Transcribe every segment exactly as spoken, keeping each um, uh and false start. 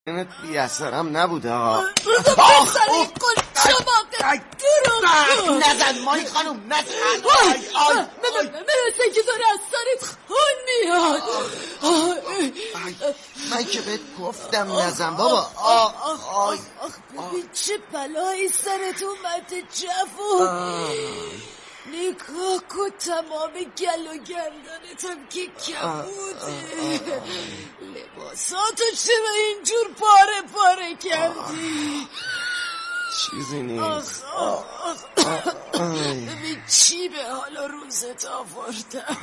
بی اثرم نبوده ها. بسر این قل شما درو نزن مایی خانم نزن. مثل که داره از سرت خون میاد. من که بهت گفتم نزن بابا. ببین چه بلایی سرت اومده جوون. نگاه کن تمام گل و گردنتم که کبوده. لباساتو چرا اینجور پاره پاره کردی؟ چیزی نیست. ببین چی به حالا روزت آوردم.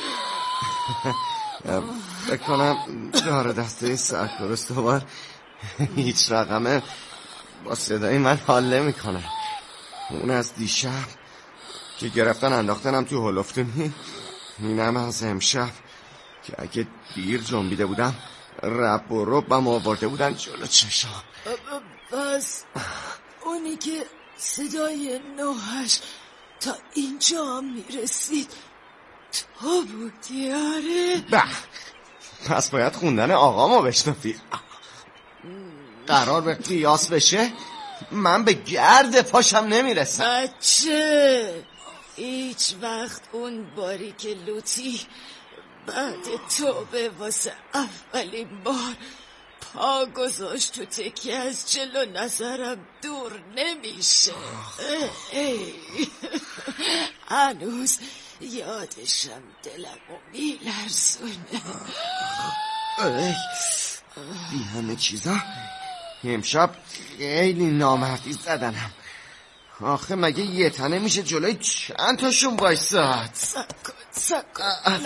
بکنم داره دسته سرکار استوار هیچ رقمه با صدای من حال نمی کنه. اون از دیشب که گرفتن انداختنم تو هلوفتونی، اینم از امشب که اگه دیر جنبیده بودم رب و ربم آورده بودن جلو چشام. بس اونی که صدای نوحش تا اینجا میرسید تو بودی؟ آره به پس باید خوندن آقامو بشنفی. قرار به قیاس بشه من به گرد پاشم نمیرسم. بچه هیچ وقت اون باری که لوتی بعد توبه واسه اولین بار پا گذاشت تو تکیه از جلو نظرم دور نمیشه. هنوز یادشم دلمو میلرزونه. بی همه چیزا امشب خیلی نامردی زدنم. آخه مگه یه تنه میشه جلوی چند تاشون بایستاد؟ سکن سکن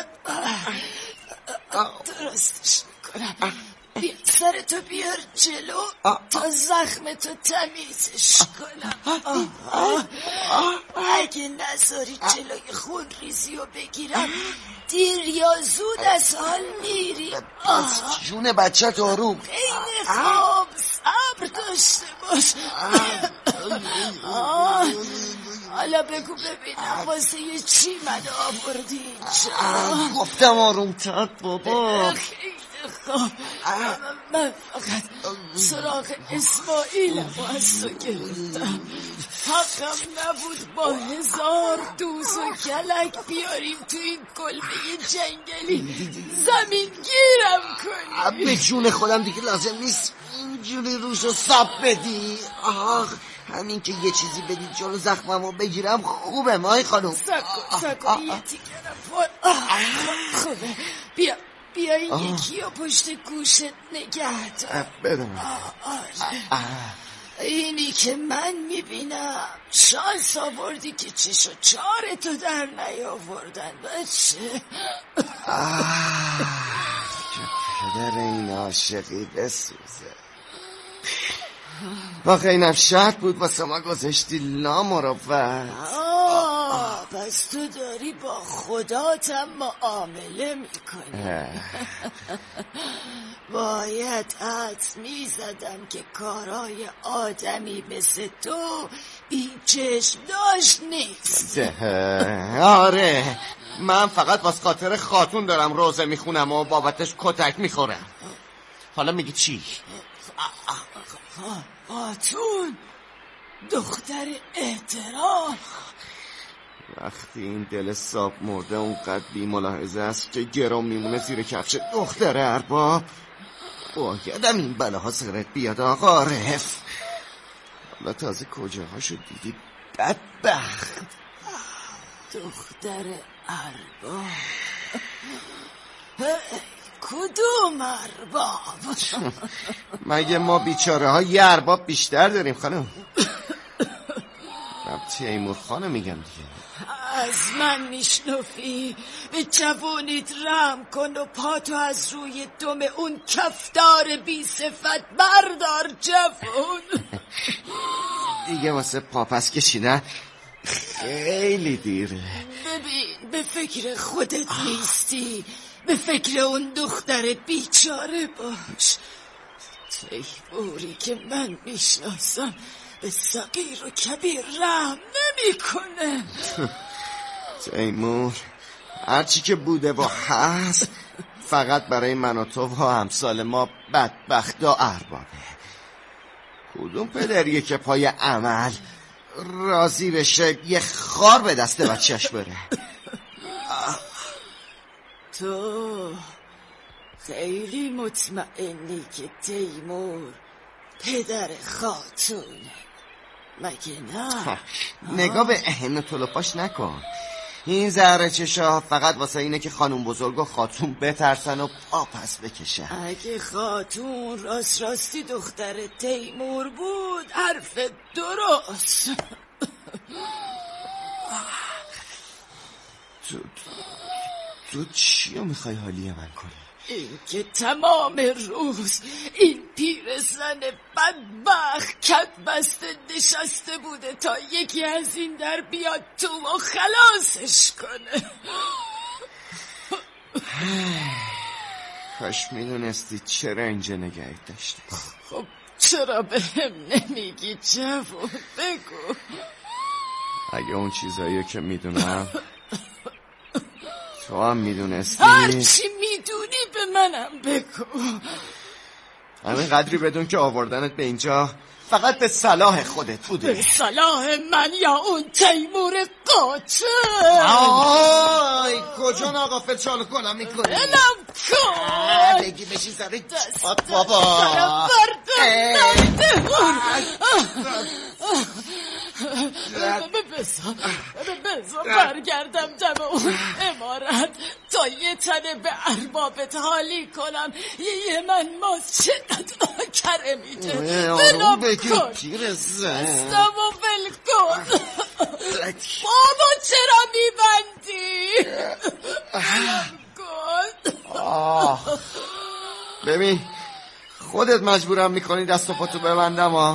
درستش میکنم. بیا سرتو بیار جلو تا زخمتو تمیزش کنم. اگه نذاری جلوی خون ریزی رو بگیرم دیر یا زود از حال میری. جون بچه تو آروم. خیلی خوب صبر داشته باش. حالا بگو ببینم واسه یه چی من آوردی اینجا؟ گفتم آروم تر بابا. خب من فقط سراغ اسماعیلم و از تو گرفتم. حقم نبود با هزار دوز و کلک بیاریم تو این کلبه جنگلی زمین گیرم کنی. به جون خودم دیگه لازم نیست اینجوری روشو ساب بدی. آخ همین که یه چیزی بدی جلو زخممو بگیرم خوبه مای خانم. سکو سکو یه تیکرم خوبه. بیا بیا این یکی رو پشت گوشت نگه دار. بدونم. اینی که من میبینم شانس آوردی که چشو چارتو در نیاوردن بچه. که پدر این عاشقی بسوزه. آخه اینم شرط بود واسه ما گذاشتی لامروت. آه پس تو داری با خداتم معامله میکنی. باید حد میزدم که کارای آدمی مثل تو این چشم داشت نیست. آره من فقط واسه خاطر خاتون دارم روزه میخونم و بابتش کتک میخورم. حالا میگی چی؟ خاتون دختر احترام. وقتی این دل صاحب مرده اونقدر بی ملاحظه است که گرام میمونه زیر کفش دختر ارباب. بایدم این بلاها سرت بیاد آقا عارف. حالا تازه کجاهاشو دیدی بدبخت؟ دختر ارباب کدوم ارباب؟ مگه ما بیچاره ها یه ارباب بیشتر داریم خانم؟ من تیمور خانه میگم دیگه. از من میشنفی؟ به جوونیت رحم کن و پاتو از روی دم اون کفدار بی صفت بردار جوون. دیگه واسه پاپس کشیدن خیلی دیره. ببین به فکر خودت نیستی، به فکر اون دختر بیچاره باش. تیموری که من میشناسم به صغیر و کبیر رحم نمی کنه. تیمور هرچی که بوده و هست فقط برای من و تو و امثال ما بدبختا اربابه. کدوم پدریه که پای عمل راضی بشه یه خار به دست بچهش بره؟ تو خیلی مطمئنی که تیمور پدر خاتونه مگه نه؟ نگاه به اهن طلوپاش نکن. این زهره چشا فقط واسه اینه که خانوم بزرگ و خاتون بترسن و پا پس بکشن. اگه خاتون راست راستی دختر تیمور بود حرف درست. تو تو چیو میخوای حالی من کنی؟ این که تمام روز این پیرزن بدبخت کت بسته نشسته بوده تا یکی از این در بیاد تو و خلاصش کنه. کاش میدونستی چرا اینجا نگهت داشتی. خب چرا به هم نمیگی جوون؟ بگو. اگه اون چیزایی که میدونم تو هم میدونستی. هرچی میدونی به منم بگو. همین قدری بدون که آوردنت به اینجا فقط به صلاح خودت بوده. به صلاح من یا اون تیمور قاتل؟ آی کجا ناغافل چالو کنم میکنی؟ بلم کن. بگی بشی سر دست بابا. سرم بردم. بزا بزا برگردم دم اون امارت تا یه تنه به اربابت حالی کنم. یه من ماز چقدر کره میده. بلم کن دستم و بل کن. بابا چرا میبندی؟ بلم کن. ببین خودت مجبورم میکنی دست و پاتو ببندم ها.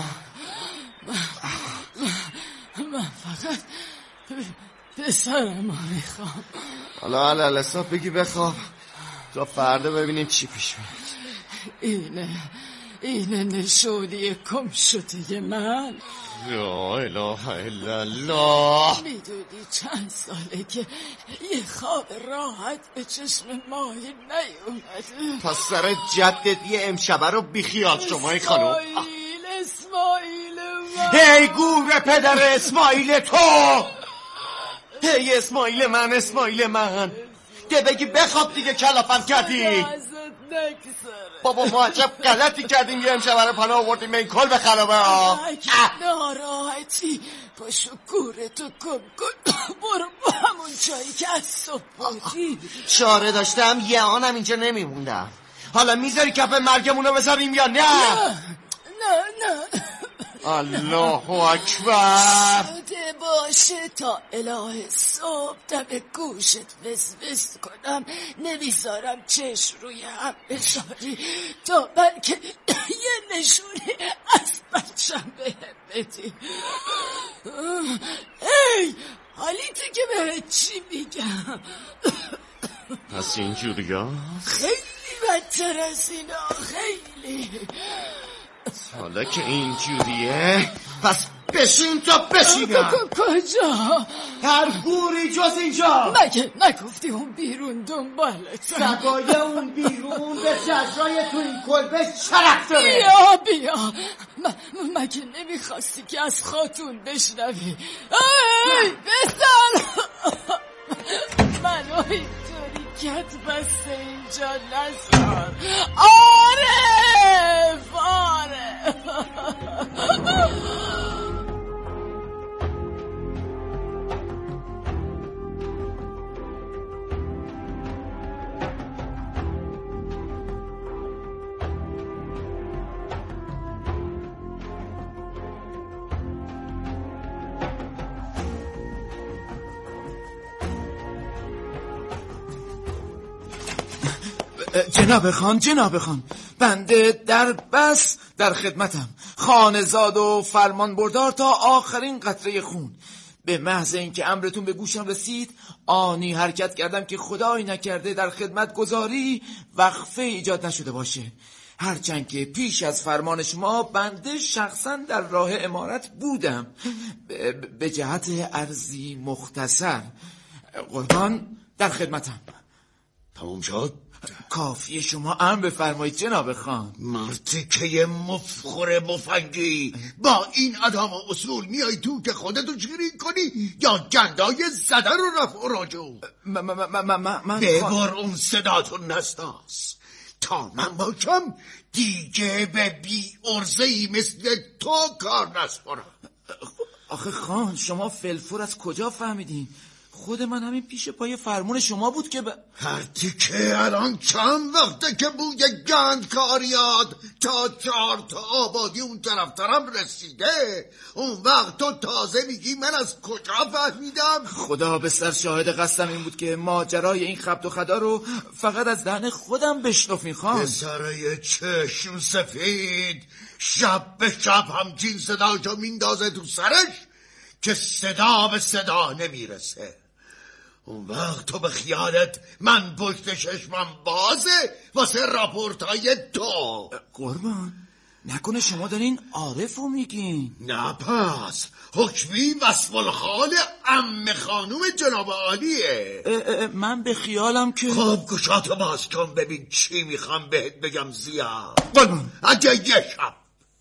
من فقط پسرمو میخوام. حالا حالا حساب بگی بخواب تا فردا ببینیم چی پیش میاد. اینه اینه نشونی کم شده من. لا اله الا الله. میدونی چند ساله که یه خواب راحت به چشم ماهی نیومده. پس سر جدت یه امشبه رو بیخیال شمای خانم. اسماعیل اسماعیل من. هی گور پدر اسماعیل تو. هی اسماعیل من اسماعیل من. ده بگی بخواب دیگه کلافم کردی. بابا ما عجب غلطی کردیم یه امشبه رو پناه آوردیم به این کل به خرابه ها. ناراحتی پاشو گورتو کن کن برو با همون جایی که از صبح بودی. چاره داشتم یه آنم اینجا نمیموندم. حالا میذاری کف مرگمونو بذاریم یا نه؟ نه نه نه. الله اکبر. شده باشه تا اله صبح دم گوشت وز وز کنم. نمیذارم چشم روی هم بذاری تا بلکه یه نشونی از بچم بهم بدی. ای حالیته که بهت چی میگم؟ پس اینجوری ها؟ خیلی بدتر از اینا. خیلی. حالا که اینجوریه پس بشین تا بشینم. کجا؟ هر گوری جز اینجا. مگه نگفتی اون بیرون دنبالت؟ سگای اون بیرون به جزای تو این کلبه شرف داره. بیا بیا. م- مگه نمیخواستی که از خاتون بشنوی؟ ای بزن. منو اینطوری کت بسته اینجا نذار. عارف عارف. جناب خان جناب خان بنده در بس در خدمتم. خانزاد و فرمان بردار تا آخرین قطره خون. به محض اینکه امرتون به گوشم رسید آنی حرکت کردم که خدایی نکرده در خدمت گذاری وقفه ایجاد نشده باشه. هرچند که پیش از فرمان شما بنده شخصا در راه امارت بودم. به جهت عرضی مختصر. قربان در خدمتم. تموم شد؟ کافیه شما امر بفرمایید جناب خان. مرتکه مفخور مفنگی، با این عدم اصول میای تو که خودتو شیرین کنی یا گندای زده رو رفع و راجو؟ من ببر اون صداتون نستاس تا من باشم دیگه به بی ارزهی مثل تو کار نسپارم. آخه خان شما فلفور از کجا فهمیدین؟ خود من همین پیش پای فرمون شما بود که ب... هرچی که الان چند وقته که بوی گند کاریاد تا چهار تا آبادی اون طرف طرف رسیده، اون وقت تو تازه میگی من از کجا فهمیدم؟ خدا به سر شاهد قصدم این بود که ماجرای این خبط و خدا رو فقط از دهن خودم بشنفین خان. پسرای چشم سفید شب به شب همچین صداشو میندازه تو سرش که صدا به صدا نمیرسه. اون وقت تو به خیالت من پشت چشمم بازه واسه راپورتای تو؟ قربان نکنه شما دارین عارف رو میگین؟ نه پس حکمی وصف الحال عم خانوم جناب عالیه. اه اه من به خیالم که خب گوشاتو باز کن ببین چی میخوام بهت بگم زیاد. قربان اگه یه شب،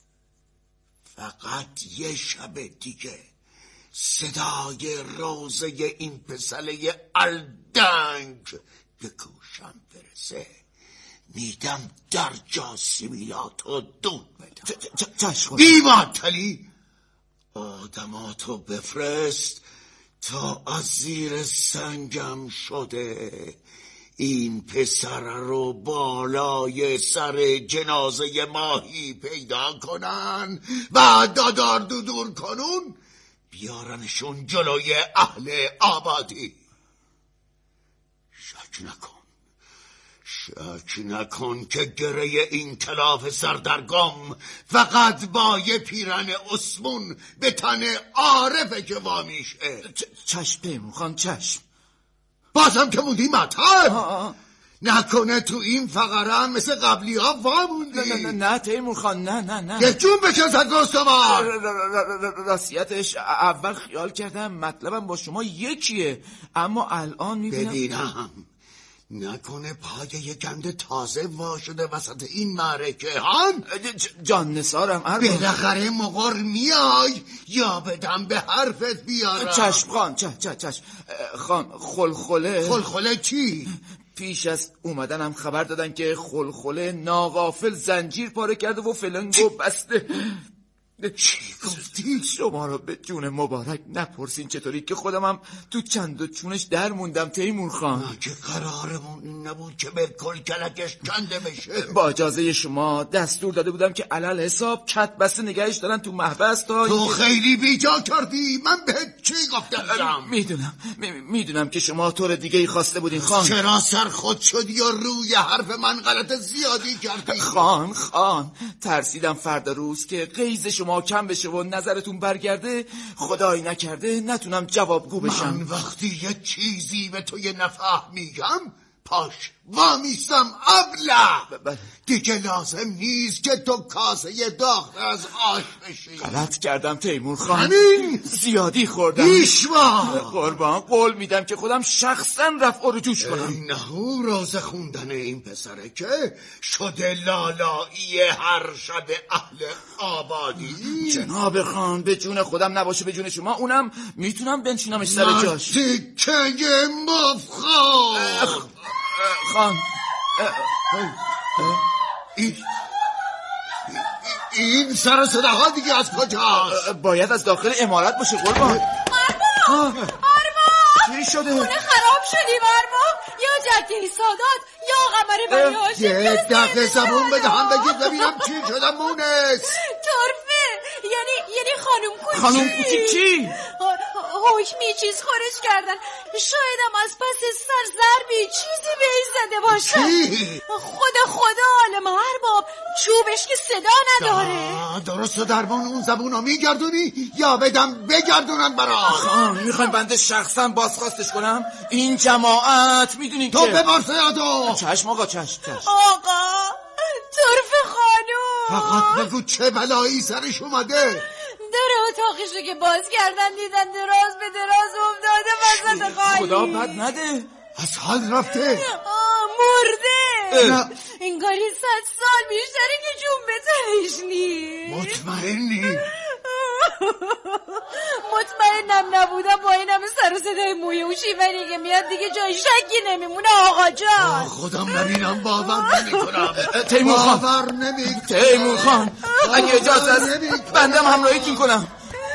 فقط یه شب دیگه صدای روزه این پسله الدنگ به گوشم برسه، میدم در جاسمیلاتو دون بدم. بیماتلی آدماتو بفرست تا از زیر سنگم شده این پسر رو بالای سر جنازه ماهی پیدا کنن و دادار دودور کنون بیارنشون جلوی اهل آبادی. شک نکن شک نکن که گره این کلاف سردرگم فقط با یه پیرن اسمون به تن عارفه که وامیشه. چشم پیمون خان چشم. بازم که موندی مطب نکنه تو این فقره هم مثل قبلی ها واموندی؟ نه نه نه تیمور خان نه نه نه یه جون بکن زد گستوار. راستیتش اول خیال کردم مطلبم با شما یکیه، اما الان میبینم ببینم نکنه پای یه گند تازه وا شده وسط این معرکه هان؟ جان نثارم ارباب بالاخره مقر میای یا بدم به حرفت بیارم؟ چشم خان چشم چشم چشم خان. خلخله خلخله چی؟ پیش از اومدنم خبر دادن که خلخله ناغافل زنجیر پاره کرده و فلنگو بسته. چی گفتی؟ شما رو به جون مبارک نپرسین چطوری که خودم هم تو چند و چونش در موندم تیمور خان. که قرارمون نبود که به کل کلکش کنده بشه. با اجازه شما دستور داده بودم که علل حساب کت بسته نگهش دارن تو محبس تا تو خیلی بیجا کردی. من بهت چی گفتم؟ میدونم میدونم که شما طور دیگه ای خواسته بودین خان. چرا سر خود شدی یا روی حرف من غلط زیادی کردی؟ خان خان ترسیدم فردا روز که قیز شما کم بشه و نظرتون برگرده خدایی نکرده نتونم جوابگو بشم. من وقتی یه چیزی به تو یه نفهم میگم پاش وامیستم ابله. دیگه لازم نیست که تو کاسه داغ از آش بشی. غلط کردم تیمور خان. همین زیادی خوردم. بیشوا قربان قول میدم که خودم شخصا رفع و رجوش کنم. نه روز خوندن این پسره که شده لالایی هر شب اهل آبادی. جناب خان به جون خودم نباشه به جون شما اونم میتونم بنشینمش سر جاش. تکه مفخار خان این این سر صداها دیگه از کجاست؟ باید از داخل امارت باشه قربان. ارباب ارباب چی شده؟ خونه خراب شدیم ارباب. یا جدی سادات یا قمر بنی هاشم. یه دقیقه زبون بده هم بگید ببینم چی شدم مونس. طرفه یعنی یعنی خانم کوچی. خانم کوچی چی؟ حکمی چیز خورش کردن. شایدم از پس سر ضربی چیزی بهش زده باشه. چی؟ خدا خدا عالم ارباب چوبش که صدا نداره. درست دربان اون زبونو میگردونی یا بدم بگردونن برا؟ خان میخوایم بنده شخصا بازخواستش کنم؟ این جماعت میدونین که تو ببارسه یادو. چشم آقا چشم چشم. آقا طرف خانوم فقط بگو چه بلایی سرش اومده. در اتاقشو که باز کردن دیدن دراز به دراز افتاده وسط خالی. خدا بد نده از حال رفته. مرده این کاری صد سال بیشتره که جون به تنش نیست. مطمئنی؟ مطمئنم نبودم با این همه سر و صدای موی و شیونی که میاد دیگه جای شکی نمیمونه آقا جان. خودم نبینم باور نمیکنم. تیمور خان، باور نمیکنم. تیمور خان اگه اجازه است بندم همراهیتون کنم.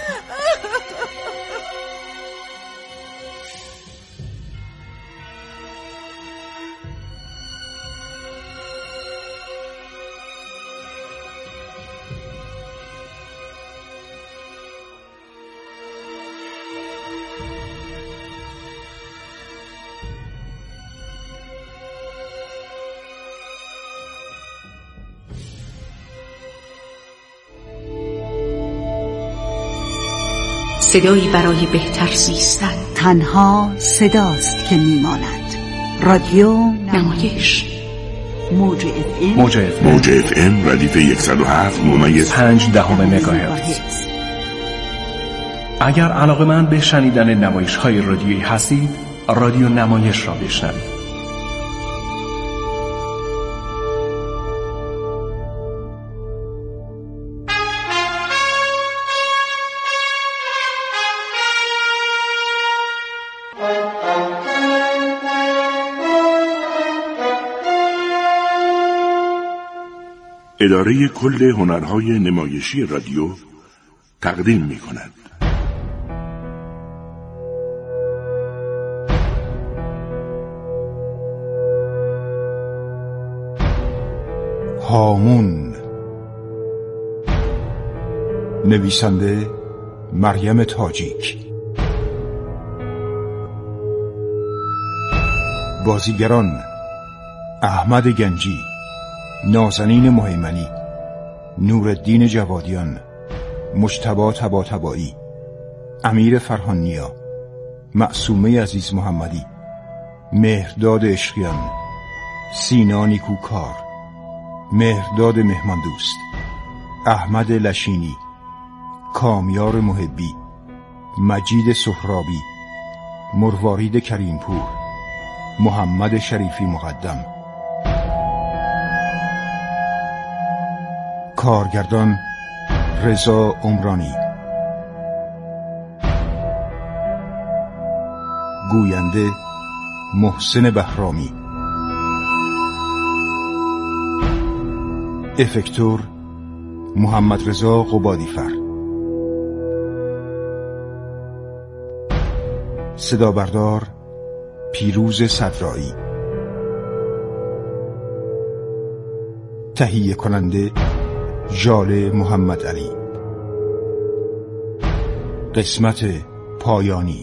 صدایی برای بهتر زیستن. تنها صداست که میماند. رادیو نمایش. موج اف ام موج اف ام موج اف ام ردیف صد و هفت ممیز پنج دهم مگاهرتز. اگر علاقه‌مند به شنیدن نمایش‌های رادیویی هستید، رادیو نمایش را بشنوید. اداره کل هنرهای نمایشی رادیو تقدیم می کند. هامون. نویسنده مریم تاجیک. بازیگران احمد گنجی، نازنین مهیمنی، نورالدین جوادیان، مجتبی طباطبایی، امیر فرهانیا، معصومه عزیز محمدی، مهرداد عشقیان، سینا نیکوکار، مهرداد مهماندوست، احمد لشینی، کامیار محبی، مجید سهرابی، مروارید کریمپور، محمد شریفی مقدم. کارگردان رضا عمرانی. گوینده محسن بهرامی. افکتور محمد رضا قبادیفر. صدا بردار پیروز صدرایی. تهیه کننده ژاله محمد علی. قسمت پایانی.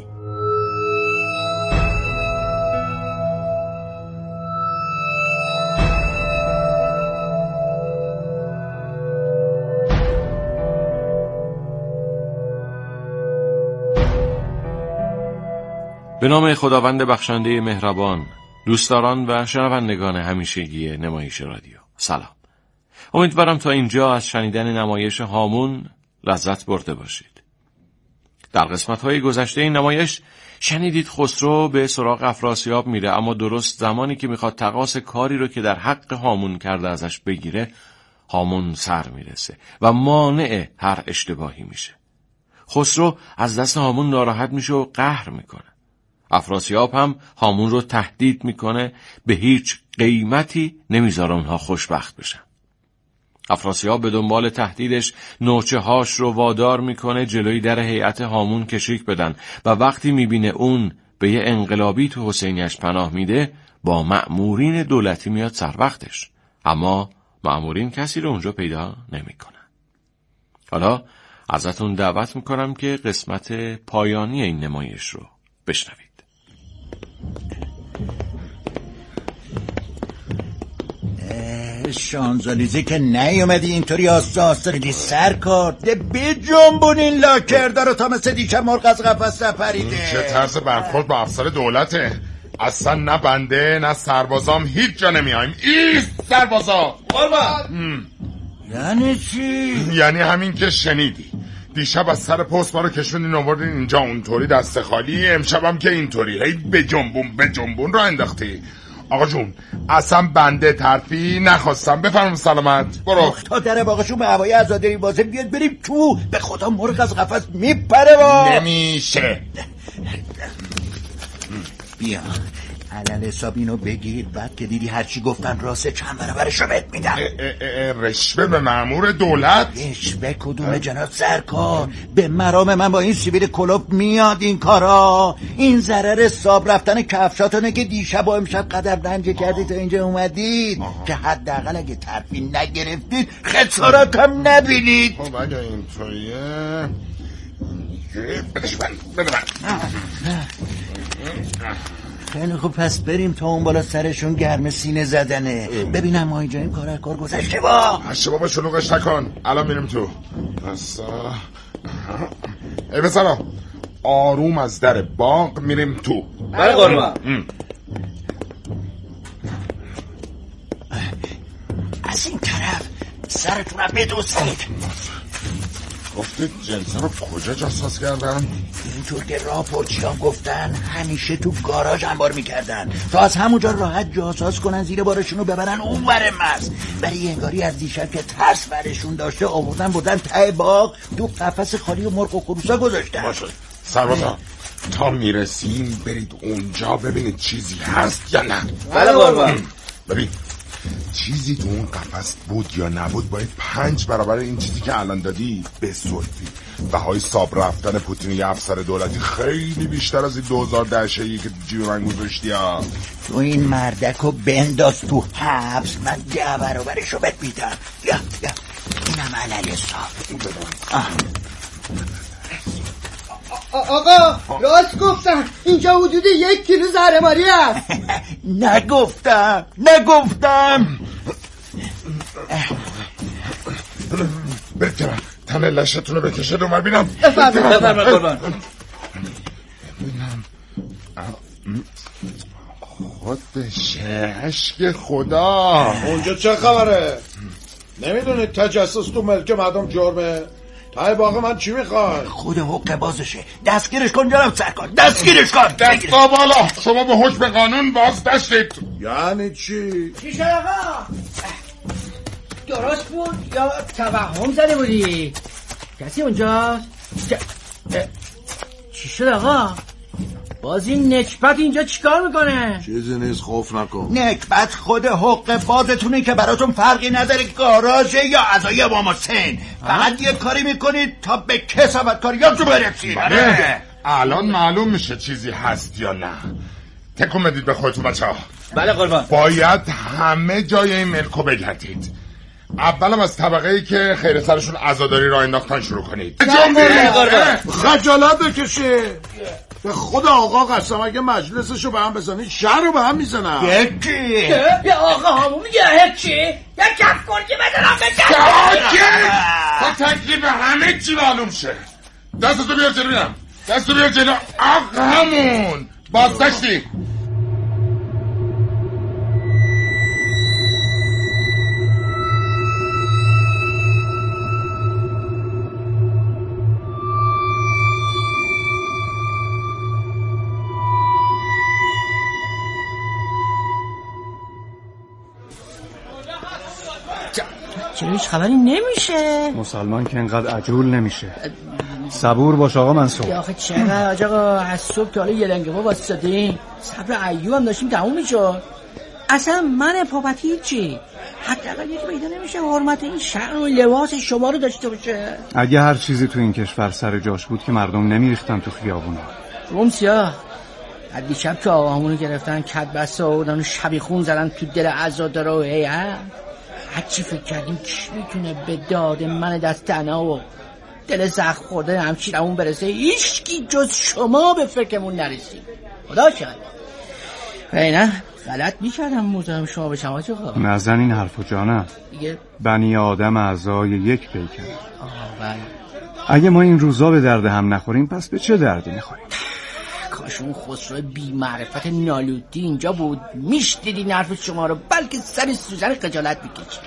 به نام خداوند بخشنده مهربان، دوستداران و شنوندگان همیشگی نمایش رادیو، سلام. امیدوارم تا اینجا از شنیدن نمایش هامون لذت برده باشید. در قسمت‌های گذشته این نمایش شنیدید خسرو به سراغ افراسیاب میره، اما درست زمانی که میخواد تقاص کاری رو که در حق هامون کرده ازش بگیره، هامون سر میرسه و مانع هر اشتباهی میشه. خسرو از دست هامون ناراحت میشه و قهر میکنه. افراسیاب هم هامون رو تهدید میکنه، به هیچ قیمتی نمیذاره اونها خوشبخت بشن. افراسیاب به دنبال تهدیدش نوچه هاش رو وادار میکنه جلوی در هیئت هامون کشیک بدن و وقتی میبینه اون به یه انقلابی تو حسینیش پناه میده، با مأمورین دولتی میاد سر وقتش، اما مأمورین کسی رو اونجا پیدا نمیکنن. حالا ازتون دعوت میکنم که قسمت پایانی این نمایش رو بشنوید. شانزالیزه که نیومدی اینطوری آسته آسته ریدی سر کرده به جنبون این لاکرده رو تا مثل دیشب مرغ از قفس نپریده. چه طرز برخورد با افسر دولته؟ اصلا نه بنده نه سربازام هیچ جا نمیایم. ایست سربازا. قربان. یعنی چی؟ یعنی همین که شنیدی. دیشب از سر پست ما رو کشوندین آوردین اینجا اونطوری دست خالی، امشبم که اینطوری هی به جنبون به جنبون رو انداختی. آقا جون اصلا بنده ترفی نخواستم. بفرمون سلامت. برو تا در باقشون به هوای عزاداری بازه بیاد بریم تو. به خدا مرغ از قفس میپره با. نمیشه. بیا علل حساب اینو بگیر، بعد که دیدی هرچی گفتن راسته چند برابرشو بهت میدم. رشوه به مأمور دولت؟ رشوه کدوم جناب سرکار؟ به مرام من با این سیبیل کلوب میاد این کارا. این ضرر حساب رفتن کفشاتونه که دیشب و امشب قدم رنجه کردی تا اینجا اومدید که حداقل اگه ترفی نگرفتید خسارت هم نبینید. خب اگه اینطوریه بدش من بده من. خیلی خوب پس بریم تا اون بالا سرشون گرم سینه زدنه. ببینم ما اینجا این کار کار گذشته با هشته بابا شلوغش نکن. الان میریم تو. پس ای بسرا آروم از در باغ میریم تو. بله قربان. از این طرف سرتونم بدوزید. گفتید جنسه رو کجا جاساس کردن؟ اینطور که راپورچیان گفتن همیشه تو گاراژ انبار میکردن تا از همونجا راحت جاساس کنن زیر بارشون رو ببرن اون ور مرز. برای انگاری از دیشب که ترس برشون داشته آوردن بردن ته باغ تو قفس خالی و مرغ و خروسا گذاشتن. باشه سربازا تا میرسیم برید اونجا ببینید چیزی هست یا نه. بله قربان. ببین چیزی تو اون قفس بود یا نبود باید پنج برابر این چیزی که الان دادی بسوزی. بهای ساب رفتن پوتین یه افسر دولتی خیلی بیشتر از این دوزار دهشه‌ای که جیب من گذاشتی ها. تو این مردکو بنداز تو حبس من ده برابرشو بهت میدم. یا یا اینم علل حساب. آقا راست گفتن اینجا حدود یک کیلو زهرماری هست. نگفتم نگفتم. برید که من تن لشتون رو بکشه رو من بینم. بفرمایید قربان. خودشه عشق خدا. اونجا چه خبره؟ نمیدونید تجسس تو ملک مردم جرمه؟ تای باقی من چی میخوای؟ خود حق بازشه. دستگیرش کن جناب سرکار. دستگیرش کن. دستا بالا. شما به حکم قانون باز داشتید. یعنی چی؟ چی شد آقا؟ درست بود یا توهم زده بودی؟ کسی اونجا؟ چی شد آقا؟ باز این نکبت اینجا چیکار میکنه؟ چیزی نیست خوف نکن. نکبت خود حق بازتونه که براتون فرقی نداره گاراژه یا عزای امام حسین. فقط یه کاری میکنید تا به کسابت کاریاتون برسید. بله الان معلوم میشه چیزی هست یا نه. تکون بدید به خودتون بچه ها. بله قربان. باید همه جای این ملکو بگردید. اولم از طبقه ای که خیر سرشون عزاداری راه انداختن شروع کنید. خجالت بکشی. به خدا آقا قسم اگه مجلسشو به هم بزنید شهر رو به هم میزنم. یکی به آقا همون میگه هیچی یک کف کنی بدنم به تا تکلیف همه چی معلوم شه. دستتو بیار جلو بینم. دستتو بیار جلو. آقا همون بازداشتی. چرا هیچ خبری نمیشه؟ مسلمان که انقدر عجول نمیشه. صبور باش آقا منصور. آخه چقدر آقا از صبح تا حالا یه لنگه ما واسطادیم. صبر ایوب هم داشتیم تموم میشد. اصلا من پاپتی چی؟ حداقل یکی پیدا نمیشه حرمت این شأن و لباس شما رو داشته باشه. اگه هر چیزی تو این کشور سر جاش بود که مردم نمیریختن تو خیابونا. روم سیاه از دیشب که آقامونو گرفتن کد بسته آوردن و شبیخون زدن تو دل عزاداره و هیئت. هرچی فکر کردیم کی میتونه به داد من دست تنها و دل زخم خورده همچینمون برسه؟ هیچکی جز شما به فکرمون نرسید. خدا شاید. نه غلط میکردم مزاحم شما بشم آقا چقدر نزن این حرفو جانم. دیگه بنی آدم اعضای یک پیکر. آه بله. اگه ما این روزا به درد هم نخوریم پس به چه دردی میخوریم؟ کاش اون خسرو بی معرفت نالودی اینجا بود میشنیدی حرف شما رو بلکه سر سوزن خجالت میکشید.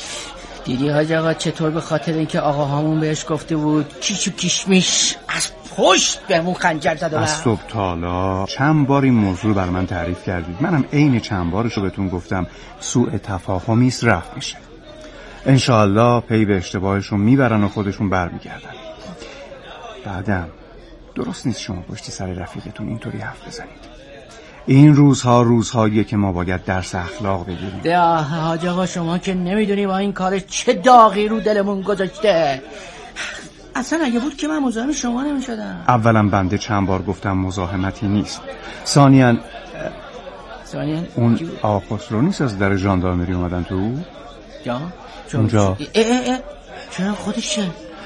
دیدی حاج آقا چطور به خاطر اینکه آقا همون بهش گفته بود کیش و کیشمیش از پشت بهمون خنجر زد. از صبح تا حالا چند بار این موضوع بر من تعریف کردید، منم عین چند بارشو بهتون گفتم سوء تفاهمی است، رفع میشه. انشاءالله پی به اشتباهشون میبرن و خودشون برمیگردن. بعدم درست نیست شما پشت سر رفیقتون اینطوری حرف بزنید. این روزها روزهاییه که ما باید درس اخلاق بگیریم. ده حاج آقا شما که نمیدونی با این کار چه داغی رو دلمون گذاشته. اصلا اگه بود که من مزاحم شما نمیشدم. اولا بنده چند بار گفتم مزاحمتی نیست. ثانیاً ثانیاً اون آقا خسرو نیست از در ژاندارمری اومدن تو؟ جا؟ اونجا اه اه اه. چرا خودشه؟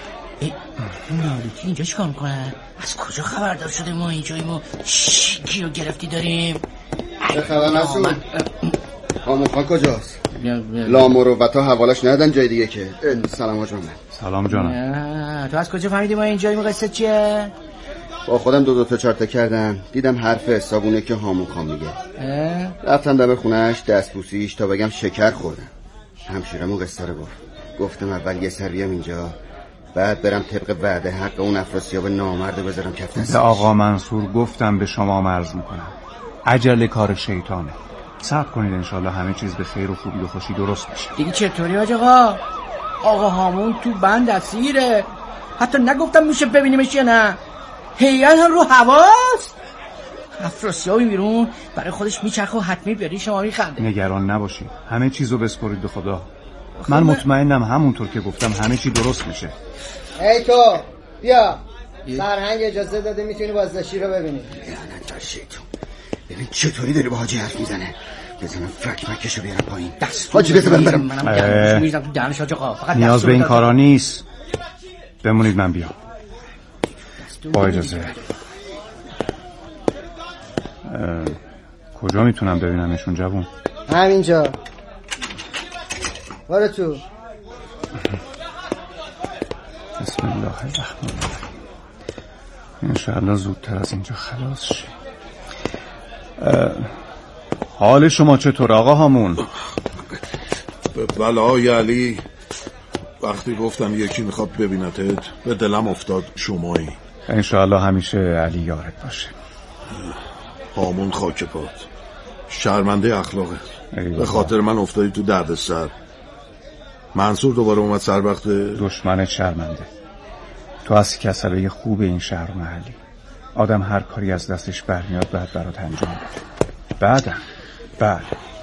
نالیتی اینجا چیکار میکنه؟ از کجا خبردار شده ما اینجاییم و کی رو گرفتی داریم؟ چه خبر نسون؟ آموخان کجاست؟ لامروتا حوالش ندن جای دیگه که. سلام حاج محمد. سلام جانم. تو از کجا فهمیدی ما اینجاییم؟ قصه چیه؟ با خودم دو دو تا چارت کردم، دیدم حرف حسابونه که هامون خان میگه. رفتم دم خونهش دست بوسیش تا بگم شکر خوردم. همشیرمون قصه رو گفت. گفتم اول یه سر بیام اینجا، بعد برم طبق وعده حق اون افراسیاب نامرد بذارم کف دستش. آقا منصور گفتم به شما مرز میکنم، عجله کار شیطانه. صبر کنید انشالله همه چیز به خیر و خوبی و خوشی درست میشه. دیگه چطوری حاج آقا؟ آقا هامون تو بند اسیره، حتی نگفتم میشه ببینیمش یا نه. هیئت هم رو هواست. افراسیابی بیرون برای خودش میچرخه و حتمی بری شما میخنده. نگران نباشید، همه چیزو بسپرید به خدا. من مطمئنم همونطور که گفتم همه چی درست میشه. ای تو بیا، سرهنگ اجازه داده میتونی بازداشتی رو ببینی. لعنت بر شیطون، ببین چطوری داری با حاجی حرف میزنه. بزنم فک مکشو بیارم پایین. حاجی بزن برم. منم دستو میریزم تو دهنش حاج آقا. فقط نیاز به این کارا نیست. بمونید من بیام. با اجازه. کجا میتونم ببینمشون جوون؟ همینجا. برو تو. بسم الله الرحمن الرحیم. انشاءالله زودتر از اینجا خلاص شی. حال شما چطور آقا هامون؟ به بلای علی، وقتی گفتم یکی میخواد ببینتت به دلم افتاد شمایی. انشاءالله همیشه علی یارت باشه. هامون خاک پات، شرمنده اخلاقه. به خاطر من افتادی تو درد سر. منصور دوباره اومد سر وقت. دشمنت شرمنده. تو از کسره خوب این شهر و محلی. آدم هر کاری از دستش برمیاد بعد برات انجام بده. بعدم بعد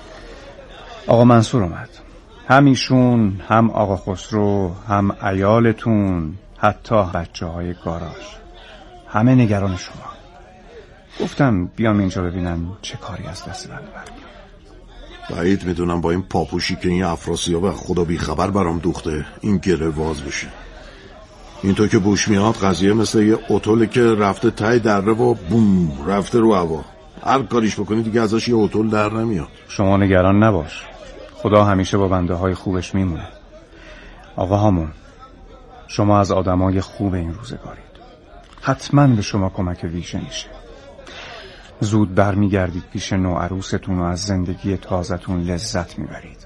آقا منصور اومد. هم ایشون، هم آقا خسرو، هم عیالتون، حتی بچه های گاراژ، همه نگران شما. گفتم بیام اینجا ببینم چه کاری از دست من برمیاد. بعید میدونم با این پاپوشی که این افراسیاب خدا بی خبر برام دوخته این گره واز بشه. اینطور که بوش میاد قضیه مثل یه اتوله که رفته تای دره و بوم رفته رو هوا. هر کاریش بکنی دیگه ازش یه اتول در نمیاد. شما نگران نباش، خدا همیشه با بنده های خوبش میمونه. آقا هامون، شما از آدمای خوب این روزگارید، حتما به شما کمک ویژه میشه. زود برمیگردید پیش نوعروستون و از زندگی تازتون لذت میبرید.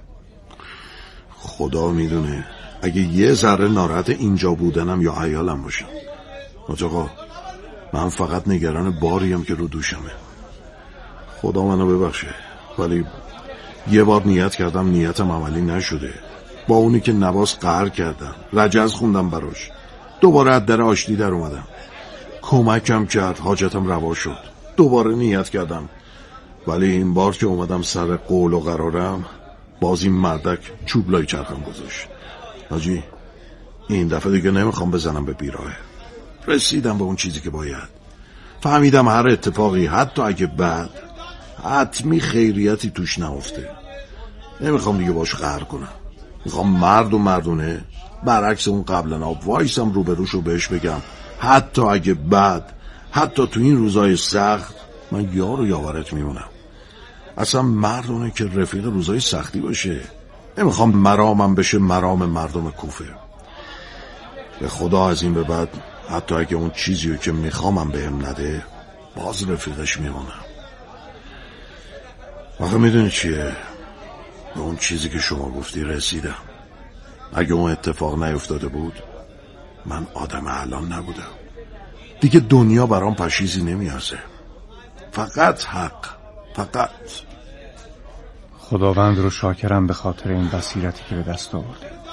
خدا میدونه اگه یه ذره ناراحت اینجا بودنم یا عیالم باشم. حاج آقا، من فقط نگران باریم که رو دوشمه. خدا منو ببخشه، ولی یه بار نیت کردم نیتم عملی نشده. با اونی که نواز قهر کردم، رجز خوندم براش، دوباره از در آشتی در اومدم. کمکم کرد، حاجتم روا شد، دوباره نیت کردم. ولی این بار که اومدم سر قول و قرارم، باز این مردک چوب لای چرخم گذاشت. حاجی، این دفعه دیگه نمیخوام بزنم به بیراه. رسیدم به اون چیزی که باید. فهمیدم هر اتفاقی حتی اگه بد، حتمی خیریتی توش نافته. نمیخوام دیگه باش قهر کنم. میخوام مرد و مردونه برعکس اون قبلا وایسم روبروشو بهش بگم حتی اگه بد، حتی تو این روزای سخت من یار و یاورت میمونم. اصلا مردونه که رفیق روزای سختی باشه. نمیخوام مرامم بشه مرام مردم کوفه. به خدا از این به بعد حتی اگه اون چیزیو که میخوامم بهم نده، باز رفیقش میمونم. آخه میدونی چیه؟ به اون چیزی که شما گفتی رسیدم. اگه اون اتفاق نیفتاده بود، من آدم الان نبودم. دیگه دنیا برام پشیزی نمیازه. فقط حق، فقط. خداوند رو شاکرم به خاطر این بصیرتی که به دست آورده.